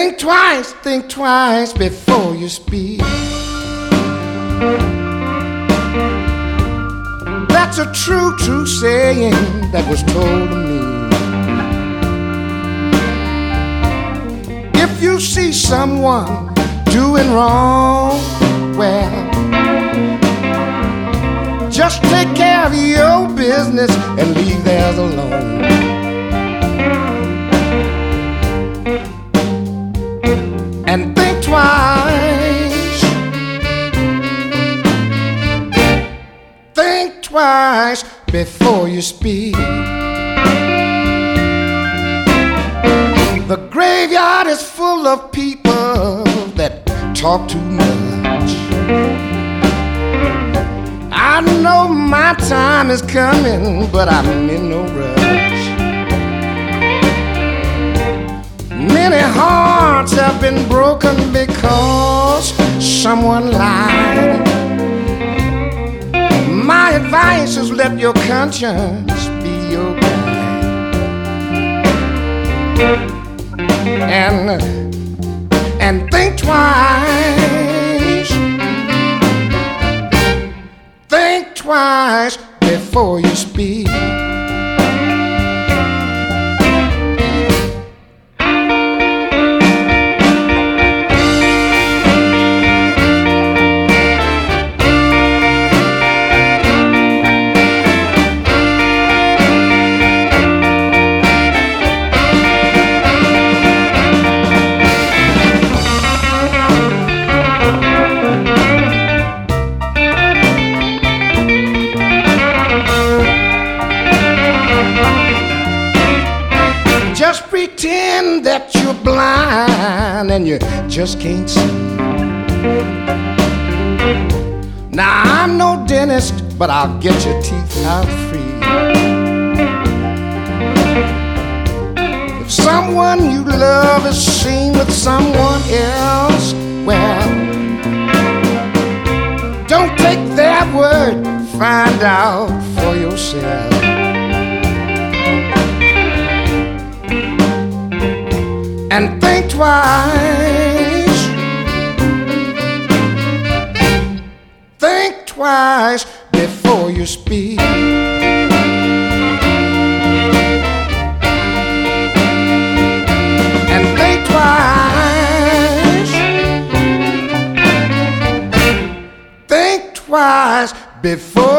think twice before you speak. That's a true, true saying that was told to me. If you see someone doing wrong, well, just take care of your business and leave theirs alone. And think twice. Think twice before you speak. The graveyard is full of people that talk too much. I know my time is coming, but I'm in no rush. Many hearts have been broken because someone lied. My advice is let your conscience be your guide. And think twice. Think twice before you speak. Just pretend that you're blind and you just can't see. Now I'm no dentist, but I'll get your teeth out free. If someone you love is seen with someone else, well, don't take their word, find out for yourself. And think twice. Think twice before you speak. And think twice. Think twice before